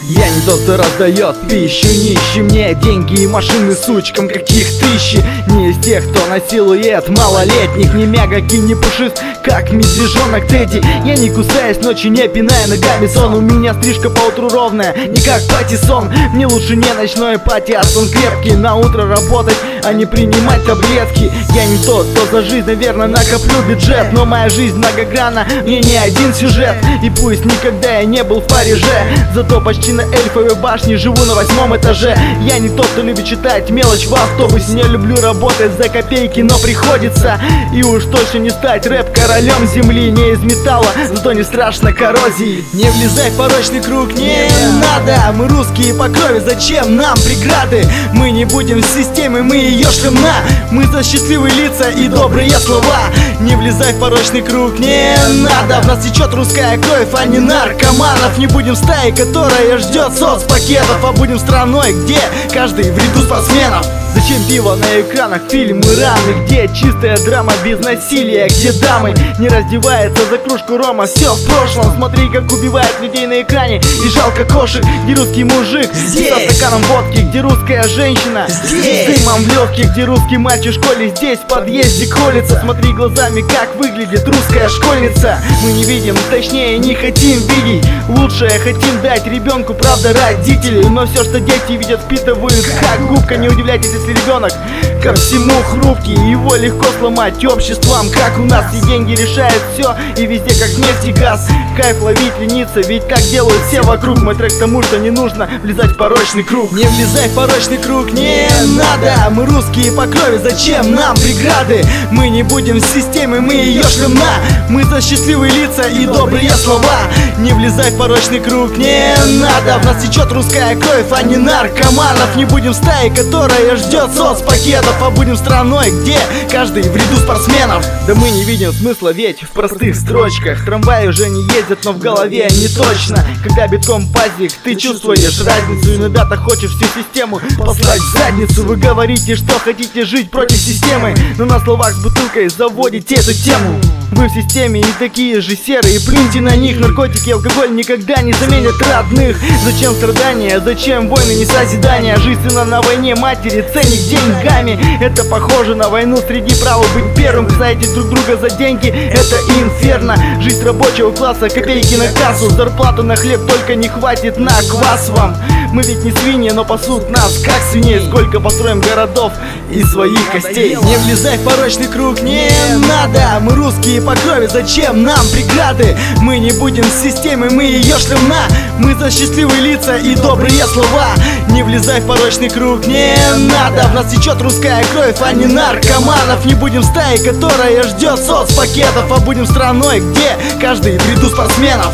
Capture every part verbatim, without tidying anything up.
Я не тот, кто раздает пищу нищим. Мне деньги и машины сучкам каких тысячи. Не из тех, кто насилует малолетних. Не мягкий, не пушист, как медвежонок Тедди. Я не кусаюсь ночью, не пиная ногами сон. У меня стрижка поутру ровная, не как патиссон. Мне лучше не ночной пати, а сон крепкий. На утро работать, а не принимать таблетки. Я не тот, кто за жизнь, наверное, накоплю бюджет. Но моя жизнь многогранна, мне не один сюжет. И пусть никогда я не был в Париже, зато почти на эльфовой башне живу на восьмом этаже. Я не тот, кто любит читать мелочь в автобусе. Не люблю работать за копейки, но приходится. И уж точно не стать рэп-королем земли. Не из металла, зато не страшно коррозии. Не влезай в порочный круг, не надо. Мы русские по крови, зачем нам преграды? Мы не будем в системе, мы ее шлем на. Мы за счастливые лица и добрые слова. Не влезай в порочный круг, не надо. В нас течет русская кровь, а не наркоманов. Не будем стаей, которая ждет соцпакетов, а будем страной, где каждый в ряду спортсменов. Зачем пиво на экранах, фильмы раны? Где чистая драма без насилия? Где дамы не раздеваются за кружку рома? Все в прошлом, смотри, как убивают людей на экране. И жалко кошек, где русский мужик здесь, со стаканом водки, где русская женщина здесь, с дымом в легких, где русский мальчик в школе здесь, в подъезде колется. Смотри глазами, как выглядит русская школьница. Мы не видим, точнее не хотим видеть. Лучшее хотим дать ребенку, правда, родителей. Но все, что дети видят, впитывают как губка. Не удивляйтесь, если ребенок ко всему хрупкий. Его легко сломать обществом, как у нас. И деньги решают все, и везде как нефть и газ. Кайф ловить лениться, ведь так делают все вокруг. Мой трек к тому, что не нужно влезать в порочный круг. Не влезай в порочный круг, не надо. Мы русские по крови, зачем нам преграды? Мы не будем в системе, мы ее шлем на. Мы за счастливые лица и добрые слова. Не влезай в порочный круг, не надо. В нас течет русская кровь, а не наркоманов. Не будем стаей, которая ждет соцпакетов, а будем страной, где каждый в ряду спортсменов. Да мы не видим смысла ведь в простых строчках. Трамваи уже не ездят, но в голове не точно. Когда битком пазик, ты чувствуешь разницу. Иногда ты хочешь всю систему послать в задницу. Вы говорите, что хотите жить против системы, но на словах с бутылкой заводите эту тему. Вы в системе и такие же серые, плюньте на них. Наркотики и алкоголь никогда не заменят родных. Зачем страдания, зачем войны, не созидания? Жизнь сына на войне матери, ценник деньгами. Это похоже на войну среди правых. Быть первым, кусаете друг друга за деньги, это инферно. Жизнь рабочего класса, копейки на кассу. Зарплату на хлеб только не хватит на квас вам. Мы ведь не свиньи, но пасут нас как свиней. Сколько построим городов из своих костей. Не влезай в порочный круг, не надо. Мы русские по крови, зачем нам преграды? Мы не будем в системе, мы ее шлем на. Мы за счастливые лица и добрые слова. Не влезай в порочный круг, не надо. В нас течет русская кровь, а не наркоманов. Не будем стаей, которая ждет соцпакетов, а будем страной, где каждый в ряду спортсменов.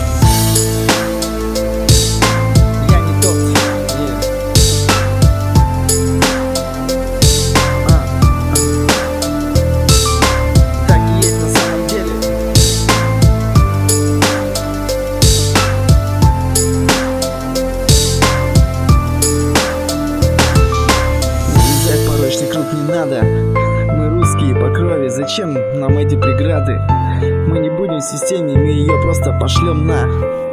Круг не надо. Мы русские по крови, зачем нам эти преграды? Мы не будем в системе, мы ее просто пошлем на.